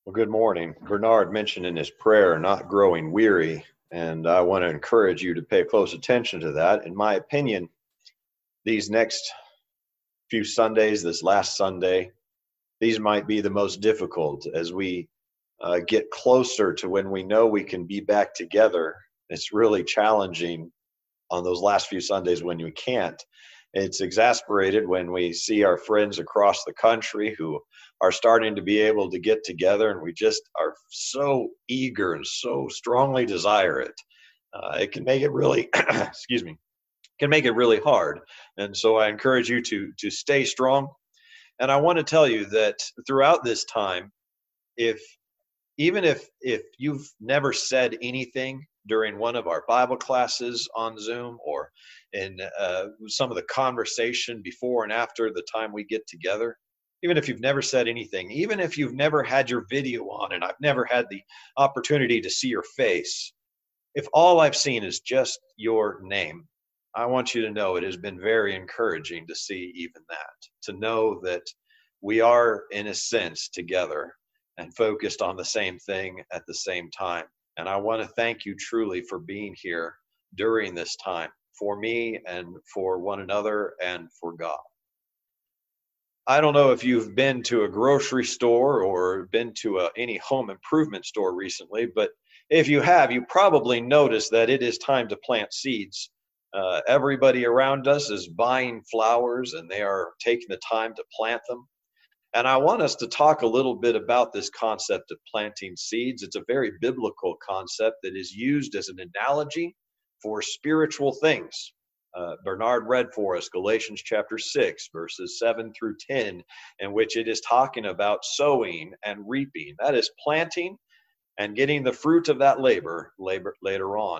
Well, good morning. Bernard mentioned in his prayer not growing weary, and I want to encourage you to pay close attention to that. In my opinion, these next few Sundays, this last Sunday, these might be the most difficult as we get closer to when we know we can be back together. It's really challenging on those last few Sundays when we can't. It's exasperated when we see our friends across the country who are starting to be able to get together, and we just are so eager and so strongly desire it. It can make it really, excuse me, can make it really hard. And so I encourage you to stay strong. And I want to tell you that throughout this time, if even if you've never said anything during one of our Bible classes on Zoom or in some of the conversation before and after the time we get together, even if you've never said anything, even if you've never had your video on and I've never had the opportunity to see your face, if all I've seen is just your name, I want you to know it has been very encouraging to see even that, to know that we are, in a sense, together and focused on the same thing at the same time. And I want to thank you truly for being here during this time, for me and for one another and for God. I don't know if you've been to a grocery store or been to any home improvement store recently, but if you have, you probably noticed that it is time to plant seeds. Everybody around us is buying flowers and they are taking the time to plant them. And I want us to talk a little bit about this concept of planting seeds. It's a very biblical concept that is used as an analogy for spiritual things. Bernard read for us Galatians chapter 6, verses 7 through 10, in which it is talking about sowing and reaping. That is planting and getting the fruit of that labor later on.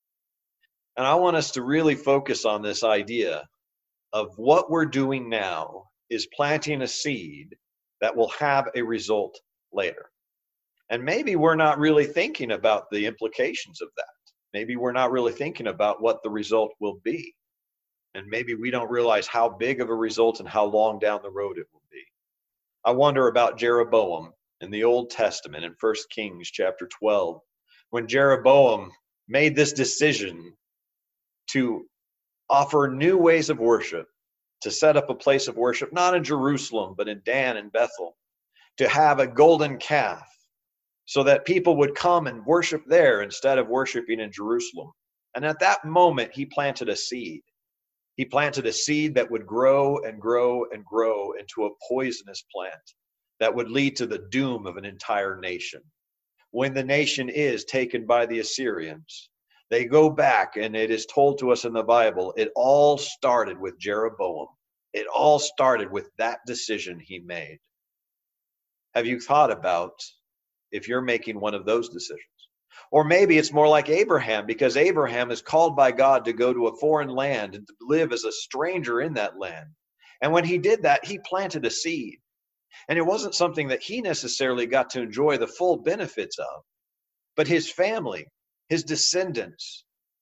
And I want us to really focus on this idea of what we're doing now is planting a seed that will have a result later. And maybe we're not really thinking about the implications of that. Maybe we're not really thinking about what the result will be. And maybe we don't realize how big of a result and how long down the road it will be. I wonder about Jeroboam in the Old Testament in 1 Kings chapter 12, when Jeroboam made this decision to offer new ways of worship, to set up a place of worship, not in Jerusalem, but in Dan and Bethel, to have a golden calf so that people would come and worship there instead of worshiping in Jerusalem. And at that moment, he planted a seed. He planted a seed that would grow and grow and grow into a poisonous plant that would lead to the doom of an entire nation. When the nation is taken by the Assyrians, they go back, and it is told to us in the Bible, it all started with Jeroboam. It all started with that decision he made. Have you thought about if you're making one of those decisions? Or maybe it's more like Abraham, because Abraham is called by God to go to a foreign land and to live as a stranger in that land. And when he did that, he planted a seed. And it wasn't something that he necessarily got to enjoy the full benefits of, but his family, his descendants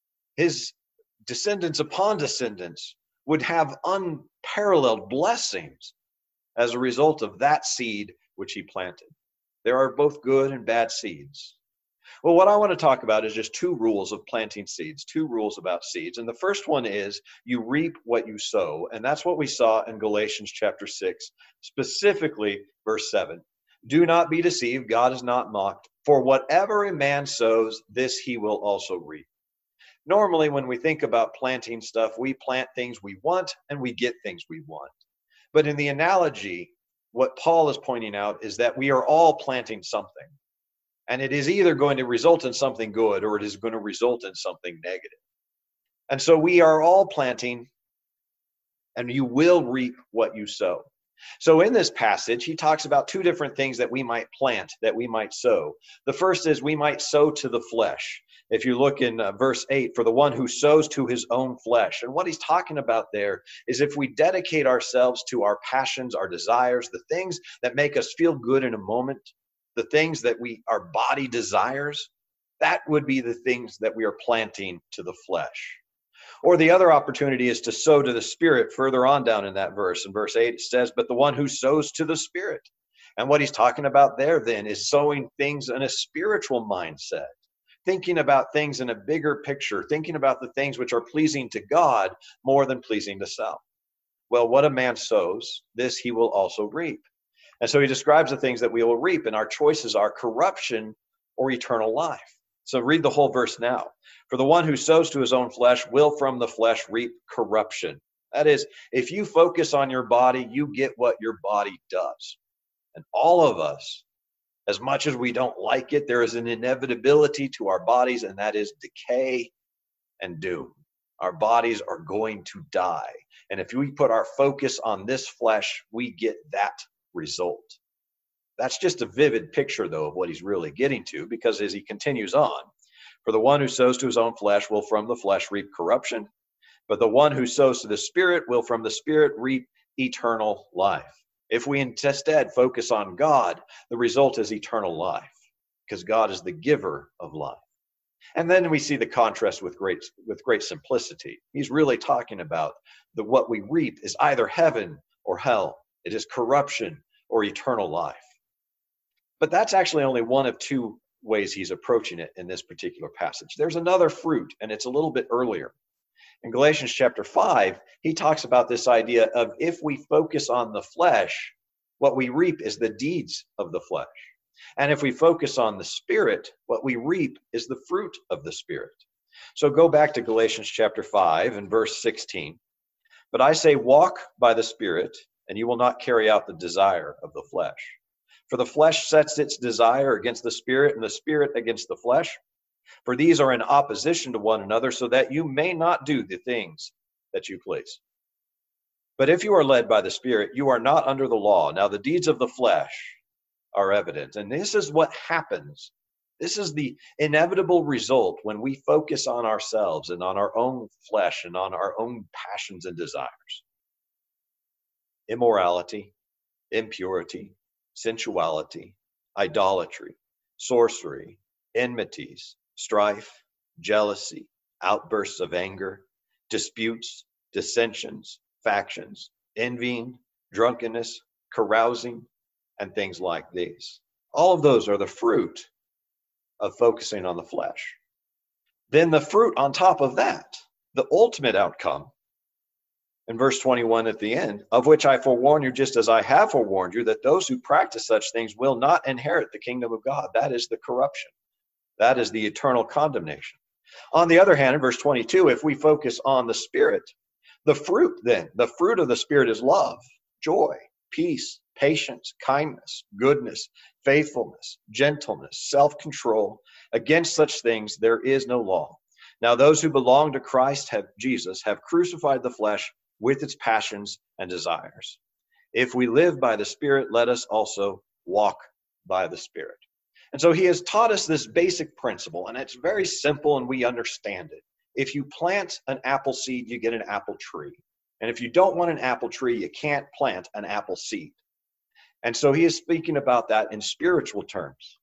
upon descendants would have unparalleled blessings as a result of that seed which he planted. There are both good and bad seeds. Well, what I want to talk about is just two rules of planting seeds, two rules about seeds. And the first one is you reap what you sow. And that's what we saw in Galatians chapter 6, specifically verse 7. Do not be deceived, God is not mocked. For whatever a man sows, this he will also reap. Normally, when we think about planting stuff, we plant things we want and we get things we want. But in the analogy, what Paul is pointing out is that we are all planting something. And it is either going to result in something good or it is going to result in something negative. And so we are all planting, and you will reap what you sow. So in this passage, he talks about two different things that we might plant, that we might sow. The first is we might sow to the flesh. If you look in verse 8, for the one who sows to his own flesh. And what he's talking about there is if we dedicate ourselves to our passions, our desires, the things that make us feel good in a moment, the things that our body desires, that would be the things that we are planting to the flesh. Or the other opportunity is to sow to the Spirit further on down in that verse. In verse 8 it says, but the one who sows to the Spirit. And what he's talking about there then is sowing things in a spiritual mindset, thinking about things in a bigger picture, thinking about the things which are pleasing to God more than pleasing to self. Well, what a man sows, this he will also reap. And so he describes the things that we will reap, and our choices are corruption or eternal life. So read the whole verse now. For the one who sows to his own flesh will from the flesh reap corruption. That is, if you focus on your body, you get what your body does. And all of us, as much as we don't like it, there is an inevitability to our bodies, and that is decay and doom. Our bodies are going to die. And if we put our focus on this flesh, we get that result. That's just a vivid picture, though, of what he's really getting to, because as he continues on, for the one who sows to his own flesh will from the flesh reap corruption, but the one who sows to the Spirit will from the Spirit reap eternal life. If we instead focus on God, the result is eternal life, because God is the giver of life. And then we see the contrast with great simplicity. He's really talking about what we reap is either heaven or hell. It is corruption or eternal life. But that's actually only one of two ways he's approaching it in this particular passage. There's another fruit, and it's a little bit earlier. In Galatians chapter 5, he talks about this idea of if we focus on the flesh, what we reap is the deeds of the flesh. And if we focus on the Spirit, what we reap is the fruit of the Spirit. So go back to Galatians chapter 5 and verse 16. But I say, walk by the Spirit, and you will not carry out the desire of the flesh. For the flesh sets its desire against the Spirit, and the Spirit against the flesh. For these are in opposition to one another, so that you may not do the things that you please. But if you are led by the Spirit, you are not under the law. Now the deeds of the flesh are evident. And this is what happens. This is the inevitable result when we focus on ourselves and on our own flesh and on our own passions and desires. Immorality, impurity, sensuality, idolatry, sorcery, enmities, strife, jealousy, outbursts of anger, disputes, dissensions, factions, envying, drunkenness, carousing, and things like these. All of those are the fruit of focusing on the flesh. Then the fruit on top of that, the ultimate outcome, in verse 21 at the end, of which I forewarn you, just as I have forewarned you, that those who practice such things will not inherit the kingdom of God. That is the corruption. That is the eternal condemnation. On the other hand, in verse 22, if we focus on the Spirit, the fruit then, the fruit of the Spirit is love, joy, peace, patience, kindness, goodness, faithfulness, gentleness, self-control. Against such things there is no law. Now those who belong to Christ Jesus have crucified the flesh with its passions and desires. If we live by the Spirit, let us also walk by the Spirit. And so he has taught us this basic principle, and it's very simple and we understand it. If you plant an apple seed, you get an apple tree. And if you don't want an apple tree, you can't plant an apple seed. And so he is speaking about that in spiritual terms.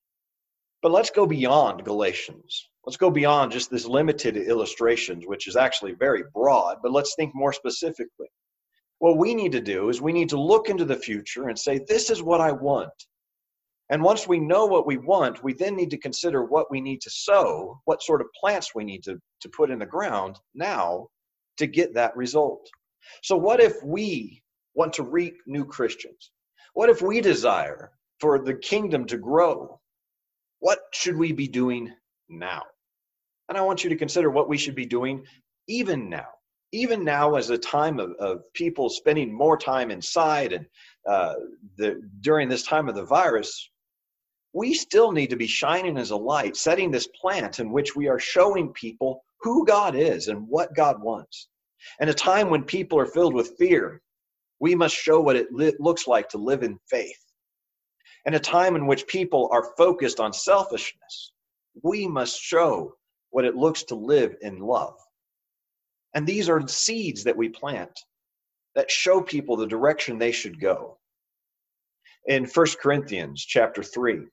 But let's go beyond Galatians. Let's go beyond just this limited illustrations, which is actually very broad, but let's think more specifically. What we need to do is we need to look into the future and say, this is what I want. And once we know what we want, we then need to consider what we need to sow, what sort of plants we need to put in the ground now to get that result. So what if we want to reap new Christians? What if we desire for the kingdom to grow? What should we be doing now? And I want you to consider what we should be doing even now as a time of people spending more time inside and during this time of the virus. We still need to be shining as a light, setting this plant in which we are showing people who God is and what God wants. In a time when people are filled with fear, we must show what it looks like to live in faith. In a time in which people are focused on selfishness, we must show what it looks to live in love. And these are seeds that we plant that show people the direction they should go. In 1 Corinthians chapter 3,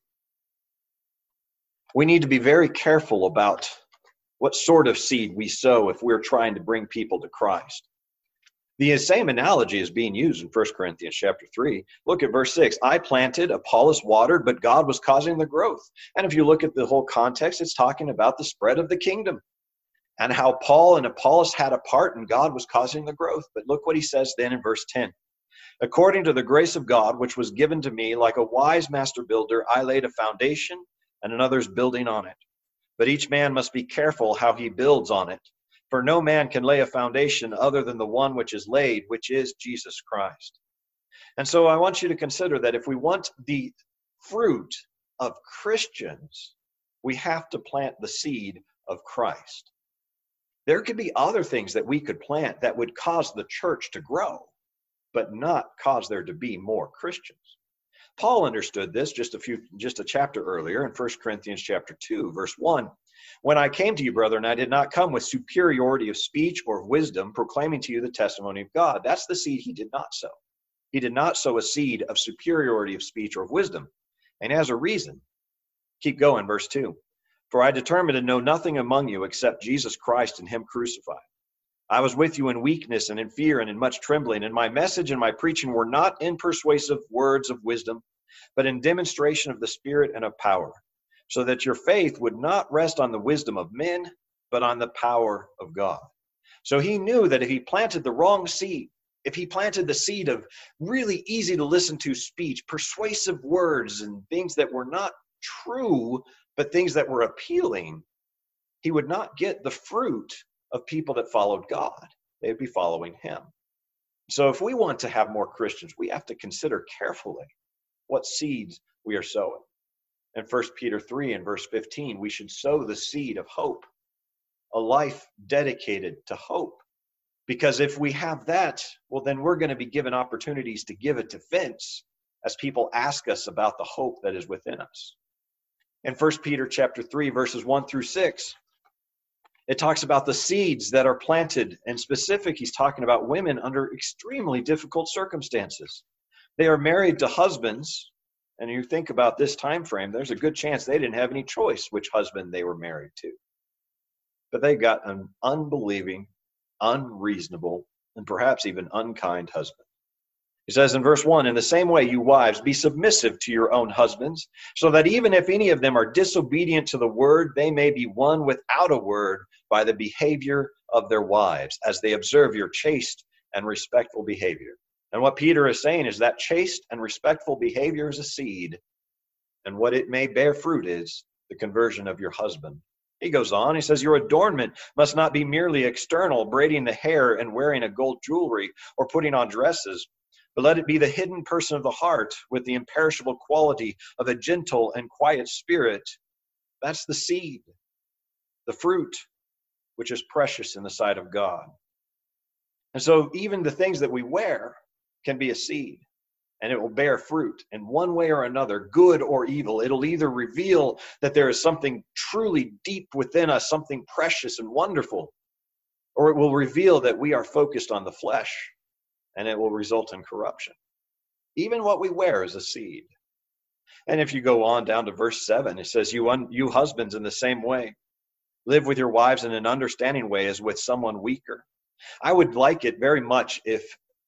we need to be very careful about what sort of seed we sow if we're trying to bring people to Christ. The same analogy is being used in 1 Corinthians chapter 3. Look at verse 6. I planted, Apollos watered, but God was causing the growth. And if you look at the whole context, it's talking about the spread of the kingdom and how Paul and Apollos had a part and God was causing the growth. But look what he says then in verse 10. According to the grace of God, which was given to me, like a wise master builder, I laid a foundation and another's building on it. But each man must be careful how he builds on it. For no man can lay a foundation other than the one which is laid, which is Jesus Christ. And so I want you to consider that if we want the fruit of Christians, we have to plant the seed of Christ. There could be other things that we could plant that would cause the church to grow, but not cause there to be more Christians. Paul understood this just a chapter earlier in 1 Corinthians chapter 2, verse 1. When I came to you, brethren, I did not come with superiority of speech or of wisdom, proclaiming to you the testimony of God. That's the seed he did not sow. He did not sow a seed of superiority of speech or of wisdom. And as a reason, keep going, verse 2. For I determined to know nothing among you except Jesus Christ and him crucified. I was with you in weakness and in fear and in much trembling, and my message and my preaching were not in persuasive words of wisdom, but in demonstration of the Spirit and of power, so that your faith would not rest on the wisdom of men, but on the power of God. So he knew that if he planted the wrong seed, if he planted the seed of really easy to listen to speech, persuasive words, and things that were not true, but things that were appealing, he would not get the fruit of people that followed God. They would be following him. So if we want to have more Christians, we have to consider carefully what seeds we are sowing. In 1 Peter 3 and verse 15, we should sow the seed of hope, a life dedicated to hope. Because if we have that, well, then we're going to be given opportunities to give it defense as people ask us about the hope that is within us. In 1 Peter chapter 3, verses 1 through 6, it talks about the seeds that are planted. In specific, he's talking about women under extremely difficult circumstances. They are married to husbands, and you think about this time frame, there's a good chance they didn't have any choice which husband they were married to. But they got an unbelieving, unreasonable, and perhaps even unkind husband. He says in verse 1, in the same way, you wives, be submissive to your own husbands, so that even if any of them are disobedient to the word, they may be won without a word by the behavior of their wives, as they observe your chaste and respectful behavior. And what Peter is saying is that chaste and respectful behavior is a seed, and what it may bear fruit is the conversion of your husband. He goes on, he says, your adornment must not be merely external, braiding the hair and wearing a gold jewelry or putting on dresses, but let it be the hidden person of the heart with the imperishable quality of a gentle and quiet spirit. That's the seed, the fruit, which is precious in the sight of God. And so even the things that we wear can be a seed, and it will bear fruit in one way or another, good or evil. It'll either reveal that there is something truly deep within us, something precious and wonderful, or it will reveal that we are focused on the flesh, and it will result in corruption. Even what we wear is a seed. And if you go on down to verse 7, it says, you husbands in the same way, live with your wives in an understanding way as with someone weaker. I would like it very much if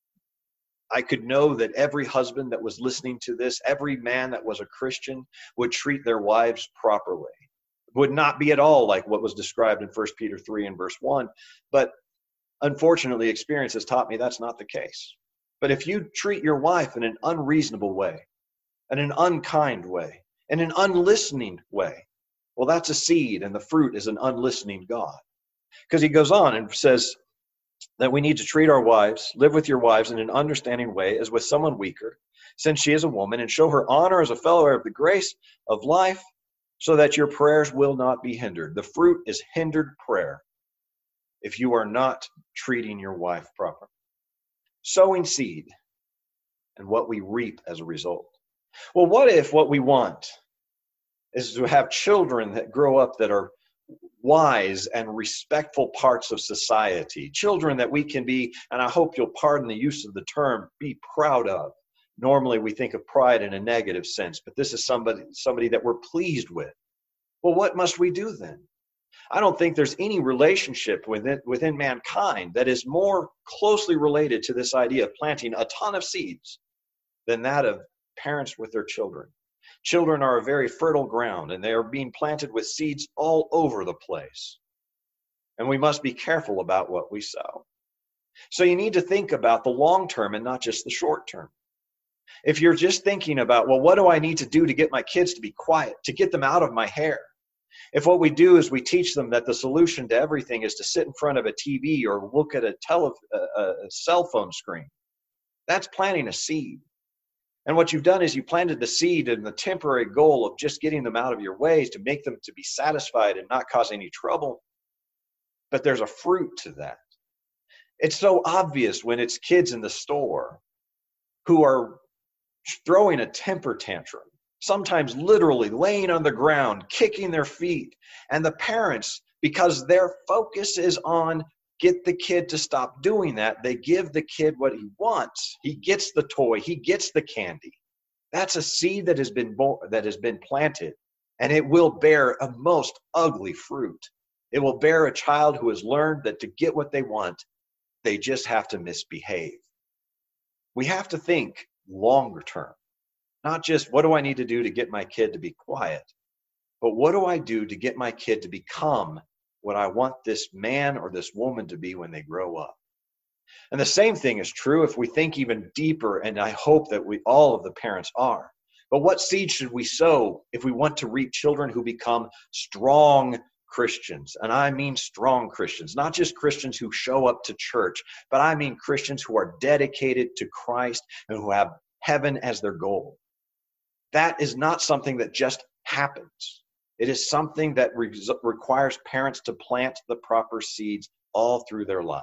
I could know that every husband that was listening to this, every man that was a Christian, would treat their wives properly. Would not be at all like what was described in 1 Peter 3 and verse 1. But unfortunately, experience has taught me that's not the case. But if you treat your wife in an unreasonable way, in an unkind way, in an unlistening way, well, that's a seed, and the fruit is an unlistening God. Because he goes on and says that we need to treat our wives, live with your wives in an understanding way as with someone weaker, since she is a woman, and show her honor as a fellow heir of the grace of life, so that your prayers will not be hindered. The fruit is hindered prayer if you are not treating your wife properly. Sowing seed and what we reap as a result. Well, what if what we want is to have children that grow up that are wise and respectful parts of society, children that we can be, and I hope you'll pardon the use of the term, be proud of. Normally we think of pride in a negative sense, but this is somebody that we're pleased with. Well, what must we do then? I don't think there's any relationship within mankind that is more closely related to this idea of planting a ton of seeds than that of parents with their children. Children are a very fertile ground, and they are being planted with seeds all over the place. And we must be careful about what we sow. So you need to think about the long term and not just the short term. If you're just thinking about, well, what do I need to do to get my kids to be quiet, to get them out of my hair? If what we do is we teach them that the solution to everything is to sit in front of a TV or look at a cell phone screen, that's planting a seed. And what you've done is you planted the seed in the temporary goal of just getting them out of your ways to make them to be satisfied and not cause any trouble. But there's a fruit to that. It's so obvious when it's kids in the store who are throwing a temper tantrum, sometimes literally laying on the ground, kicking their feet. And the parents, because their focus is on get the kid to stop doing that, they give the kid what he wants. He gets the toy, he gets the candy. That's a seed that has been planted, and it will bear a most ugly fruit. It will bear a child who has learned that to get what they want, they just have to misbehave. We have to think longer term, not just what do I need to do to get my kid to be quiet, but what do I do to get my kid to become what I want this man or this woman to be when they grow up. And the same thing is true if we think even deeper, and I hope that all of the parents are. But what seed should we sow if we want to reap children who become strong Christians? And I mean strong Christians, not just Christians who show up to church, but I mean Christians who are dedicated to Christ and who have heaven as their goal. That is not something that just happens. It is something that requires parents to plant the proper seeds all through their life.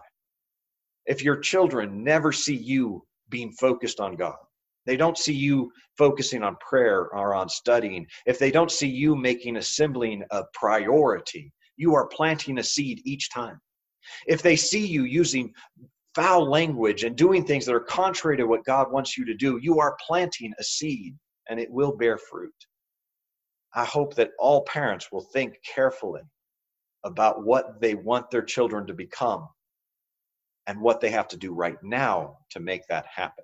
If your children never see you being focused on God, they don't see you focusing on prayer or on studying, if they don't see you making assembling a priority, you are planting a seed each time. If they see you using foul language and doing things that are contrary to what God wants you to do, you are planting a seed and it will bear fruit. I hope that all parents will think carefully about what they want their children to become and what they have to do right now to make that happen.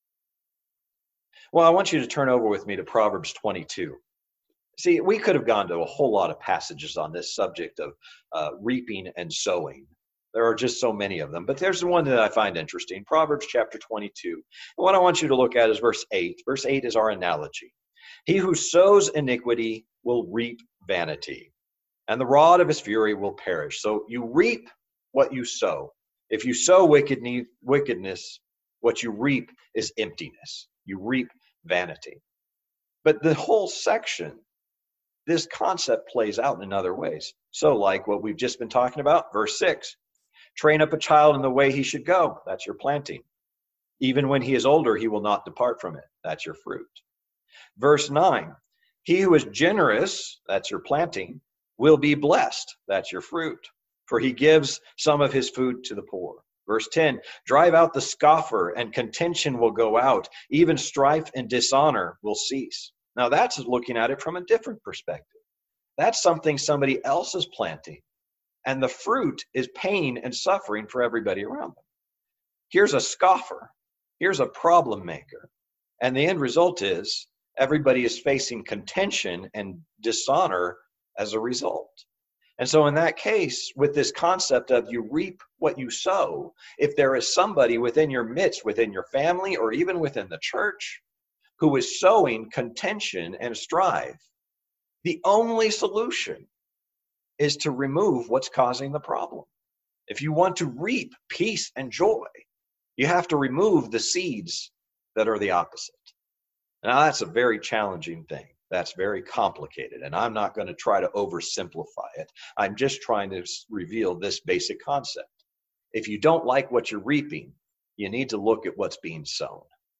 Well, I want you to turn over with me to Proverbs 22. See, we could have gone to a whole lot of passages on this subject of reaping and sowing. There are just so many of them, but there's the one that I find interesting, Proverbs chapter 22. And what I want you to look at is verse 8. Verse 8 is our analogy. He who sows iniquity will reap vanity, and the rod of his fury will perish. So you reap what you sow. If you sow wickedness, what you reap is emptiness. You reap vanity. But the whole section, this concept plays out in other ways. So like what we've just been talking about, verse 6, train up a child in the way he should go. That's your planting. Even when he is older, he will not depart from it. That's your fruit. Verse 9, he who is generous, that's your planting, will be blessed. That's your fruit. For he gives some of his food to the poor. Verse 10, drive out the scoffer and contention will go out. Even strife and dishonor will cease. Now that's looking at it from a different perspective. That's something somebody else is planting. And the fruit is pain and suffering for everybody around them. Here's a scoffer. Here's a problem maker. And the end result is everybody is facing contention and dishonor as a result. And so in that case, with this concept of you reap what you sow, if there is somebody within your midst, within your family, or even within the church, who is sowing contention and strife, the only solution is to remove what's causing the problem. If you want to reap peace and joy, you have to remove the seeds that are the opposite. Now, that's a very challenging thing. That's very complicated, and I'm not going to try to oversimplify it. I'm just trying to reveal this basic concept. If you don't like what you're reaping, you need to look at what's being sown.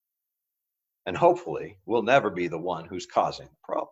And hopefully, we'll never be the one who's causing the problems.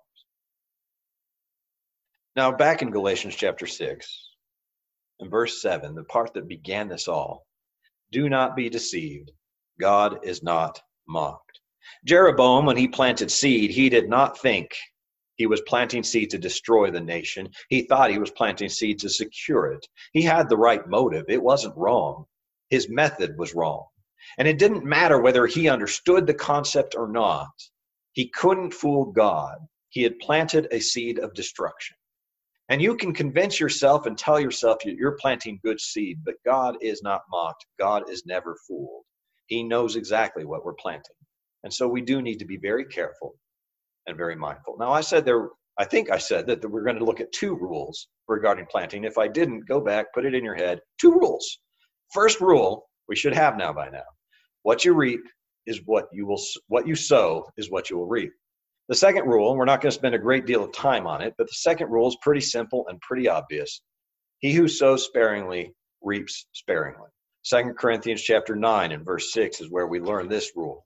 Now, back in Galatians chapter 6, in verse 7, the part that began this all, do not be deceived. God is not mocked. Jeroboam, when he planted seed, he did not think He was planting seed to destroy the nation. He thought he was planting seed to secure it. He had the right motive. It wasn't wrong. His method was wrong. And it didn't matter whether he understood the concept or not. He couldn't fool God. He had planted a seed of destruction. And you can convince yourself and tell yourself you're planting good seed, but God is not mocked. God is never fooled. He knows exactly what we're planting. And so we do need to be very careful and very mindful. Now, I think I said that we're going to look at 2 rules regarding planting. If I didn't, go back, put it in your head. 2 rules. First rule, we should have now by now. What you reap is what you sow is what you will reap. The second rule, and we're not going to spend a great deal of time on it, but the second rule is pretty simple and pretty obvious. He who sows sparingly reaps sparingly. 2 Corinthians chapter 9 and verse 6 is where we learn this rule.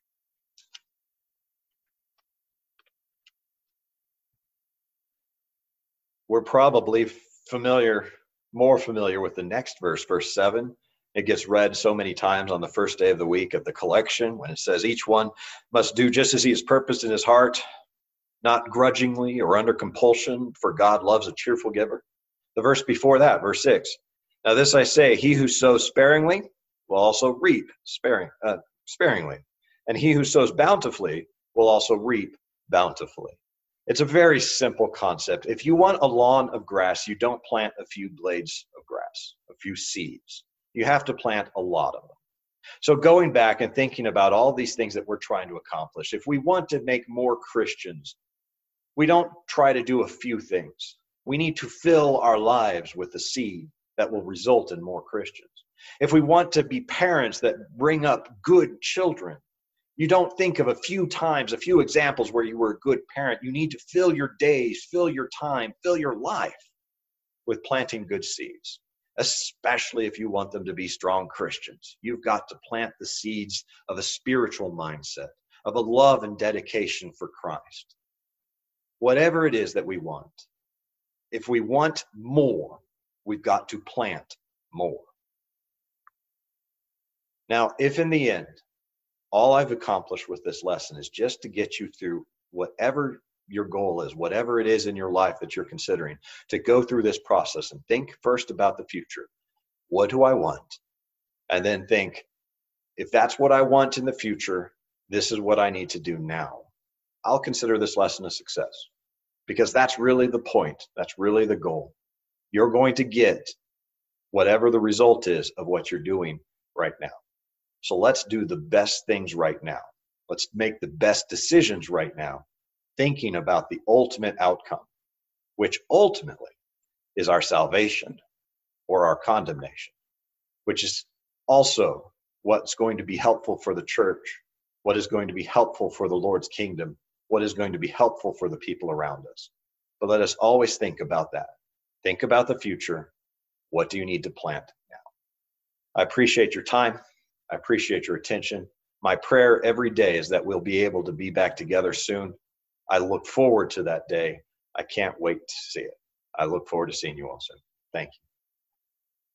We're probably more familiar with the next verse, verse 7. It gets read so many times on the first day of the week of the collection when it says each one must do just as he has purposed in his heart, not grudgingly or under compulsion, for God loves a cheerful giver. The verse before that, verse 6. Now this I say, he who sows sparingly will also reap sparingly. And he who sows bountifully will also reap bountifully. It's a very simple concept. If you want a lawn of grass, you don't plant a few blades of grass, a few seeds. You have to plant a lot of them. So going back and thinking about all these things that we're trying to accomplish, if we want to make more Christians, we don't try to do a few things. We need to fill our lives with the seed that will result in more Christians. If we want to be parents that bring up good children, you don't think of a few times, a few examples where you were a good parent. You need to fill your days, fill your time, fill your life with planting good seeds, especially if you want them to be strong Christians. You've got to plant the seeds of a spiritual mindset, of a love and dedication for Christ. Whatever it is that we want, if we want more, we've got to plant more. Now, if in the end, all I've accomplished with this lesson is just to get you through whatever your goal is, whatever it is in your life that you're considering, to go through this process and think first about the future. What do I want? And then think, if that's what I want in the future, this is what I need to do now. I'll consider this lesson a success, because that's really the point. That's really the goal. You're going to get whatever the result is of what you're doing right now. So let's do the best things right now. Let's make the best decisions right now, thinking about the ultimate outcome, which ultimately is our salvation or our condemnation, which is also what's going to be helpful for the church, what is going to be helpful for the Lord's kingdom, what is going to be helpful for the people around us. But let us always think about that. Think about the future. What do you need to plant now? I appreciate your time. I appreciate your attention. My prayer every day is that we'll be able to be back together soon. I look forward to that day. I can't wait to see it. I look forward to seeing you all soon. Thank you.